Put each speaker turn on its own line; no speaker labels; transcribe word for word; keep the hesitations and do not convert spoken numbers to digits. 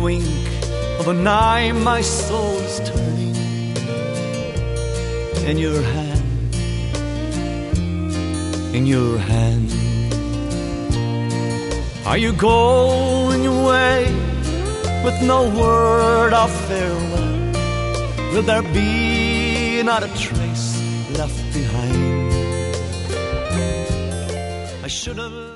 wink of an eye, my soul is turning in your hand, in your hand. Are you going away with no word of farewell? Will there be not a trace left behind? I should have